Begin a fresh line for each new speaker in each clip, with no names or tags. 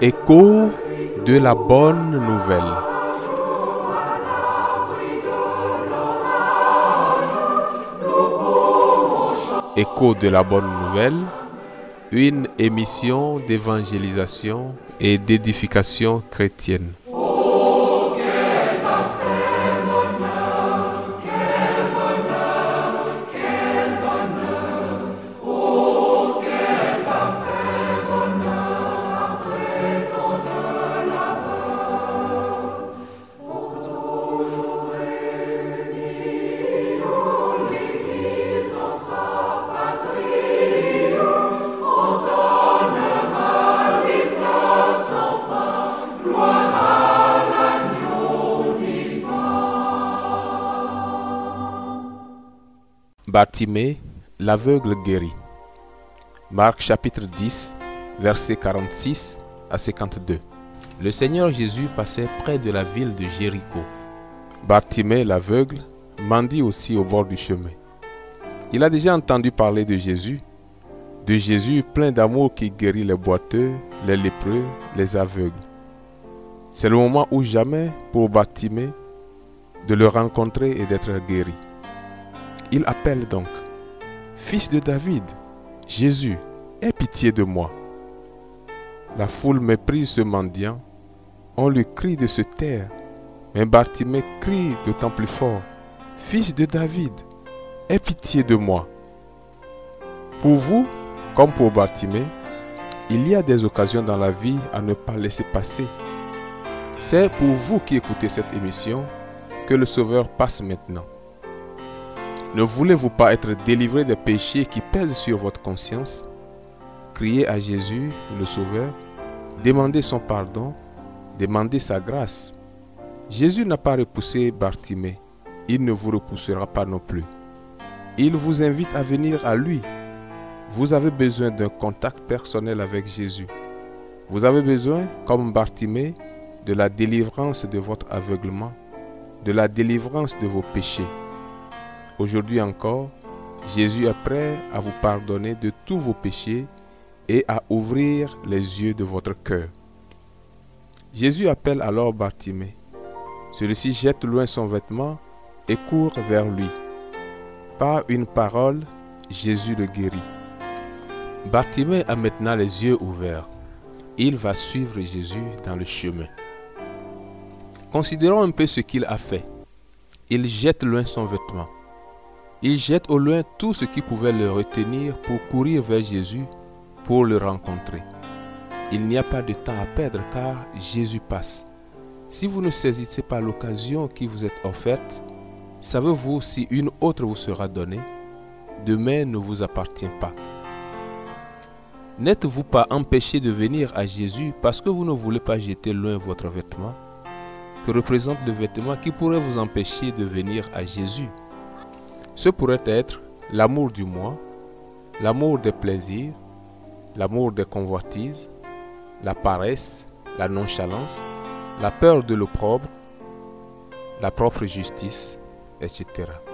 Écho de la bonne nouvelle. Écho de la bonne nouvelle, une émission d'évangélisation et d'édification chrétienne. Bartimée, l'aveugle guéri. Marc chapitre 10, versets 46 à 52. Le Seigneur Jésus passait près de la ville de Jéricho. Bartimée, l'aveugle, mendie aussi au bord du chemin. Il a déjà entendu parler de Jésus plein d'amour qui guérit les boiteux, les lépreux, les aveugles. C'est le moment ou jamais pour Bartimée de le rencontrer et d'être guéri. Il appelle donc: Fils de David, Jésus, aie pitié de moi. La foule méprise ce mendiant. On lui crie de se taire, mais Bartimée crie d'autant plus fort: Fils de David, aie pitié de moi. Pour vous, comme pour Bartimée, il y a des occasions dans la vie à ne pas laisser passer. C'est pour vous qui écoutez cette émission que le Sauveur passe maintenant. Ne voulez-vous pas être délivré des péchés qui pèsent sur votre conscience? Criez à Jésus, le Sauveur, demandez son pardon, demandez sa grâce. Jésus n'a pas repoussé Bartimée, il ne vous repoussera pas non plus. Il vous invite à venir à lui. Vous avez besoin d'un contact personnel avec Jésus. Vous avez besoin, comme Bartimée, de la délivrance de votre aveuglement, de la délivrance de vos péchés. Aujourd'hui encore, Jésus est prêt à vous pardonner de tous vos péchés et à ouvrir les yeux de votre cœur. Jésus appelle alors Bartimée. Celui-ci jette loin son vêtement et court vers lui. Par une parole, Jésus le guérit. Bartimée a maintenant les yeux ouverts. Il va suivre Jésus dans le chemin. Considérons un peu ce qu'il a fait. Il jette loin son vêtement. Il jette au loin tout ce qui pouvait le retenir pour courir vers Jésus, pour le rencontrer. Il n'y a pas de temps à perdre car Jésus passe. Si vous ne saisissez pas l'occasion qui vous est offerte, savez-vous si une autre vous sera donnée? Demain ne vous appartient pas. N'êtes-vous pas empêché de venir à Jésus parce que vous ne voulez pas jeter loin votre vêtement? Que représente le vêtement qui pourrait vous empêcher de venir à Jésus? Ce pourrait être l'amour du moi, l'amour des plaisirs, l'amour des convoitises, la paresse, la nonchalance, la peur de l'opprobre, la propre justice, etc.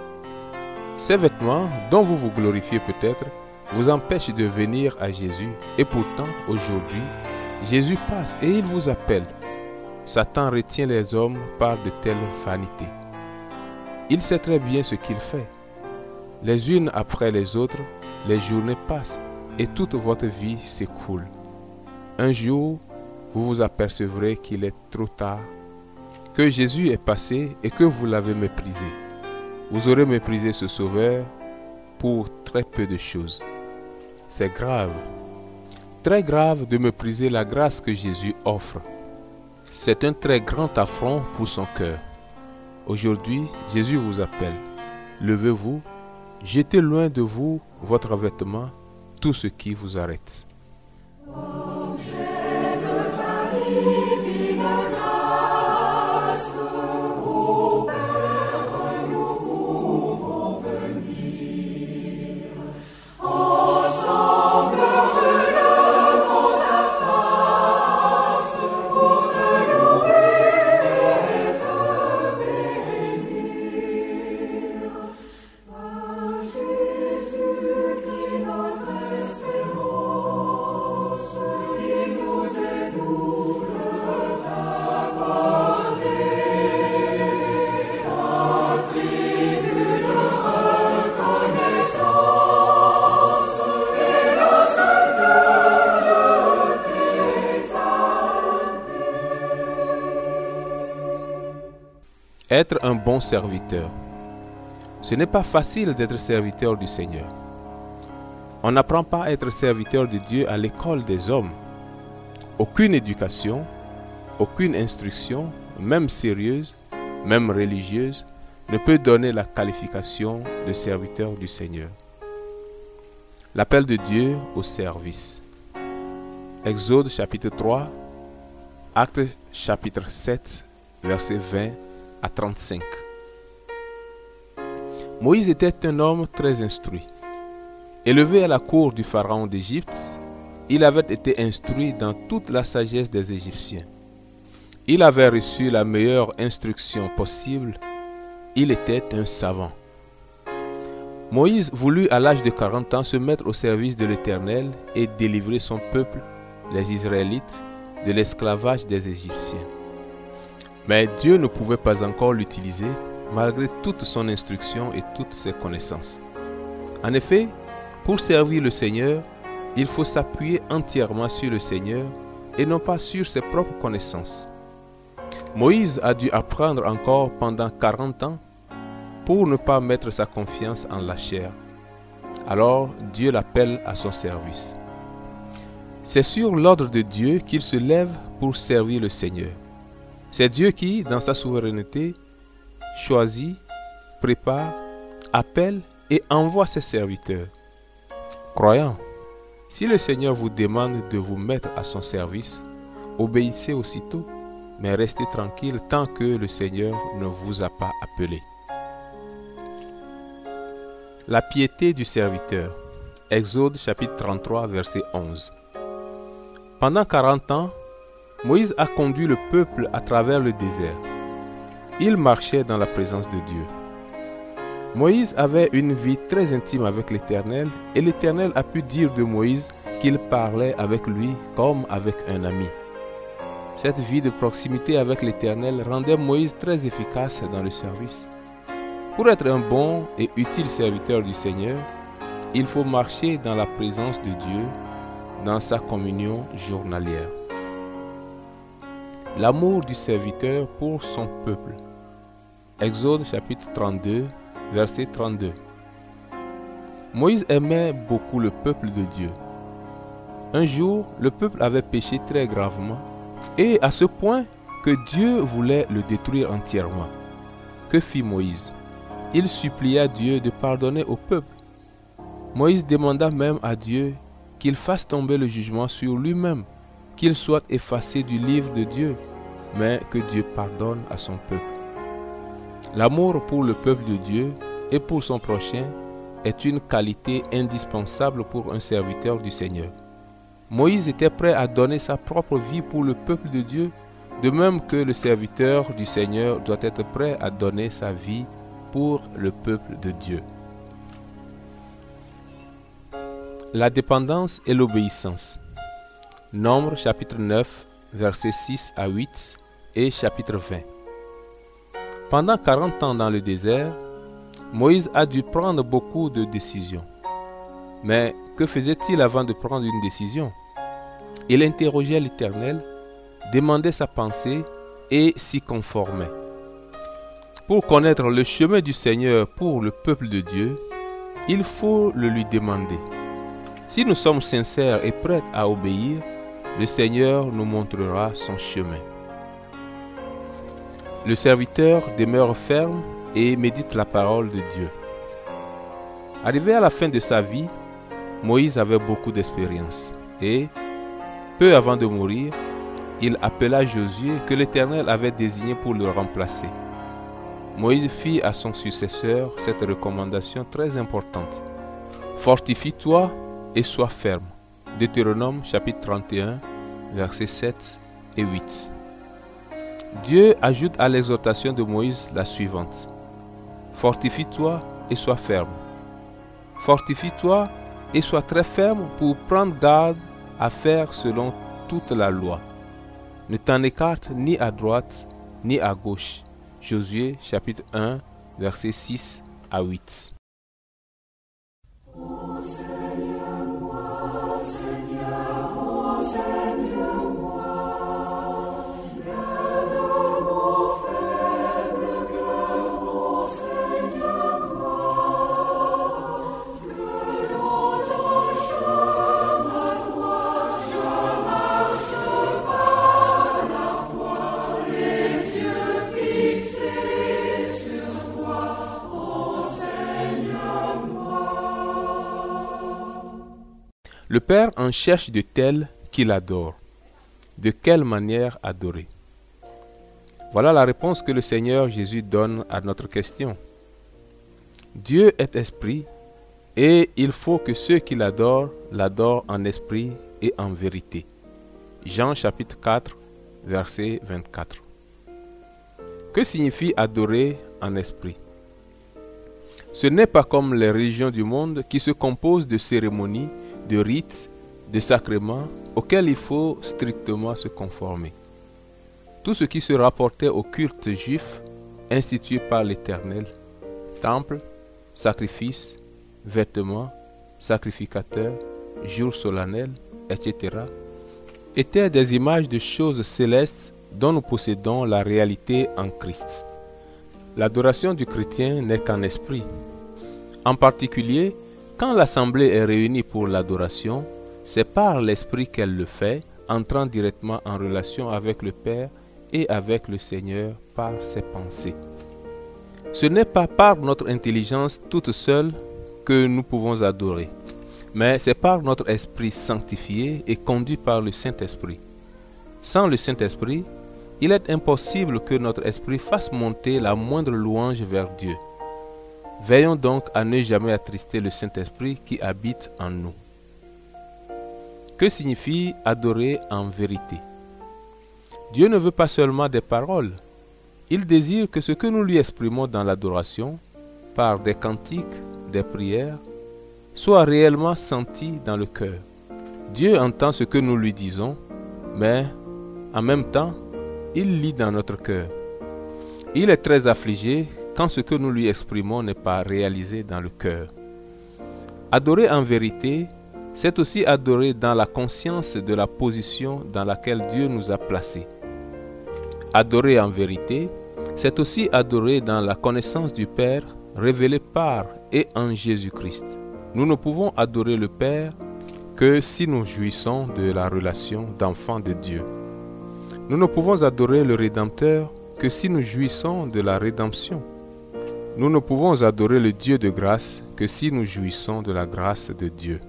Ces vêtements dont vous vous glorifiez peut-être vous empêchent de venir à Jésus et pourtant aujourd'hui, Jésus passe et il vous appelle. Satan retient les hommes par de telles vanités. Il sait très bien ce qu'il fait. Les unes après les autres, les journées passent et toute votre vie s'écoule. Un jour, vous vous apercevrez qu'il est trop tard, que Jésus est passé et que vous l'avez méprisé. Vous aurez méprisé ce Sauveur pour très peu de choses. C'est grave, très grave de mépriser la grâce que Jésus offre. C'est un très grand affront pour son cœur. Aujourd'hui, Jésus vous appelle. Levez-vous. Jetez loin de vous votre vêtement, tout ce qui vous arrête.
Jésus, qui notre espérance.
Être un bon serviteur. Ce n'est pas facile d'être serviteur du Seigneur. On n'apprend pas à être serviteur de Dieu à l'école des hommes. Aucune éducation, aucune instruction, même sérieuse, même religieuse, ne peut donner la qualification de serviteur du Seigneur. L'appel de Dieu au service. Exode chapitre 3, Actes chapitre 7, versets 20 à 35. Moïse était un homme très instruit. Élevé à la cour du pharaon d'Égypte, il avait été instruit dans toute la sagesse des Égyptiens. Il avait reçu la meilleure instruction possible. Il était un savant. Moïse voulut à l'âge de 40 ans se mettre au service de l'Éternel et délivrer son peuple, les Israélites, de l'esclavage des Égyptiens. Mais Dieu ne pouvait pas encore l'utiliser malgré toute son instruction et toutes ses connaissances. En effet, pour servir le Seigneur, il faut s'appuyer entièrement sur le Seigneur et non pas sur ses propres connaissances. Moïse a dû apprendre encore pendant 40 ans pour ne pas mettre sa confiance en la chair. Alors Dieu l'appelle à son service. C'est sur l'ordre de Dieu qu'il se lève pour servir le Seigneur. C'est Dieu qui, dans sa souveraineté, choisit, prépare, appelle et envoie ses serviteurs. Croyants, si le Seigneur vous demande de vous mettre à son service, obéissez aussitôt, mais restez tranquille tant que le Seigneur ne vous a pas appelé. La piété du serviteur. Exode chapitre 33, verset 11. Pendant 40 ans, Moïse a conduit le peuple à travers le désert. Il marchait dans la présence de Dieu. Moïse avait une vie très intime avec l'Éternel et l'Éternel a pu dire de Moïse qu'il parlait avec lui comme avec un ami. Cette vie de proximité avec l'Éternel rendait Moïse très efficace dans le service. Pour être un bon et utile serviteur du Seigneur, il faut marcher dans la présence de Dieu, dans sa communion journalière. L'amour du serviteur pour son peuple. Exode chapitre 32, verset 32. Moïse aimait beaucoup le peuple de Dieu. Un jour, le peuple avait péché très gravement, et à ce point que Dieu voulait le détruire entièrement. Que fit Moïse? Il supplia Dieu de pardonner au peuple. Moïse demanda même à Dieu qu'il fasse tomber le jugement sur lui-même, qu'il soit effacé du livre de Dieu, mais que Dieu pardonne à son peuple. L'amour pour le peuple de Dieu et pour son prochain est une qualité indispensable pour un serviteur du Seigneur. Moïse était prêt à donner sa propre vie pour le peuple de Dieu, de même que le serviteur du Seigneur doit être prêt à donner sa vie pour le peuple de Dieu. La dépendance et l'obéissance. Nombre chapitre 9, versets 6 à 8 et chapitre 20. Pendant 40 ans dans le désert, Moïse a dû prendre beaucoup de décisions. Mais que faisait-il avant de prendre une décision? Il interrogeait l'Éternel, demandait sa pensée et s'y conformait. Pour connaître le chemin du Seigneur pour le peuple de Dieu, il faut le lui demander. Si nous sommes sincères et prêts à obéir, le Seigneur nous montrera son chemin. Le serviteur demeure ferme et médite la parole de Dieu. Arrivé à la fin de sa vie, Moïse avait beaucoup d'expérience et, peu avant de mourir, il appela Josué que l'Éternel avait désigné pour le remplacer. Moïse fit à son successeur cette recommandation très importante. Fortifie-toi et sois ferme. Deutéronome chapitre 31, versets 7 et 8. Dieu ajoute à l'exhortation de Moïse la suivante. Fortifie-toi et sois ferme. Fortifie-toi et sois très ferme pour prendre garde à faire selon toute la loi. Ne t'en écarte ni à droite ni à gauche. Josué chapitre 1, versets 6 à 8. Le Père en cherche de tels qu'il adore. De quelle manière adorer? Voilà la réponse que le Seigneur Jésus donne à notre question. Dieu est esprit et il faut que ceux qui l'adorent en esprit et en vérité. Jean chapitre 4, verset 24. Que signifie adorer en esprit? Ce n'est pas comme les religions du monde qui se composent de cérémonies, de rites, de sacrements auxquels il faut strictement se conformer. Tout ce qui se rapportait au culte juif institué par l'Éternel, temple, sacrifices, vêtements, sacrificateurs, jours solennels, etc., étaient des images de choses célestes dont nous possédons la réalité en Christ. L'adoration du chrétien n'est qu'en esprit. En particulier, quand l'assemblée est réunie pour l'adoration, c'est par l'esprit qu'elle le fait, entrant directement en relation avec le Père et avec le Seigneur par ses pensées. Ce n'est pas par notre intelligence toute seule que nous pouvons adorer, mais c'est par notre esprit sanctifié et conduit par le Saint-Esprit. Sans le Saint-Esprit, il est impossible que notre esprit fasse monter la moindre louange vers Dieu. Veillons donc à ne jamais attrister le Saint-Esprit qui habite en nous. Que signifie adorer en vérité? Dieu ne veut pas seulement des paroles. Il désire que ce que nous lui exprimons dans l'adoration, par des cantiques, des prières, soit réellement senti dans le cœur. Dieu entend ce que nous lui disons, mais en même temps, il lit dans notre cœur. Il est très affligé quand ce que nous lui exprimons n'est pas réalisé dans le cœur. Adorer en vérité, c'est aussi adorer dans la conscience de la position dans laquelle Dieu nous a placés. Adorer en vérité, c'est aussi adorer dans la connaissance du Père révélée par et en Jésus-Christ. Nous ne pouvons adorer le Père que si nous jouissons de la relation d'enfants de Dieu. Nous ne pouvons adorer le Rédempteur que si nous jouissons de la rédemption. Nous ne pouvons adorer le Dieu de grâce que si nous jouissons de la grâce de Dieu.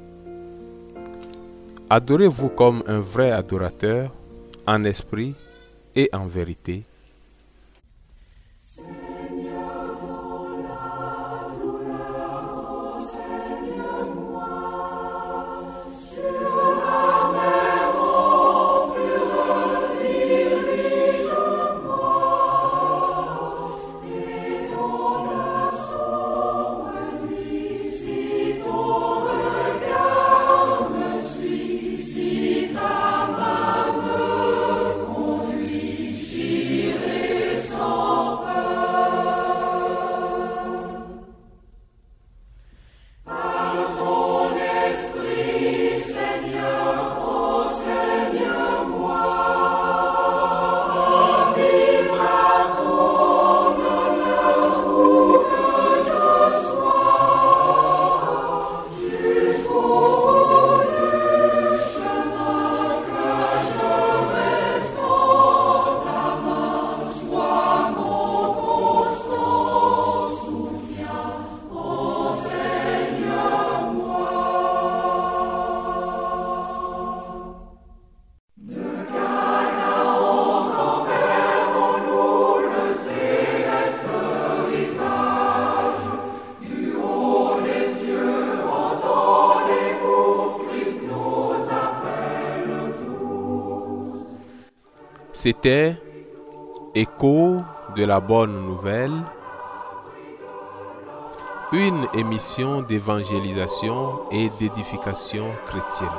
Adorez-vous comme un vrai adorateur, en esprit et en vérité. C'était Écho de la bonne nouvelle, une émission d'évangélisation et d'édification chrétienne.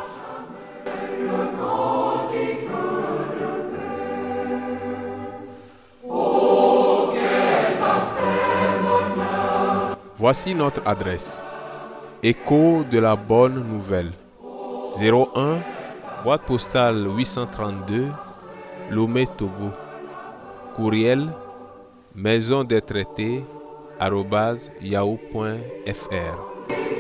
Voici notre adresse. Écho de la bonne nouvelle. 01, boîte postale 832, Lomé, Togo. Courriel maison des traités @yahoo.fr.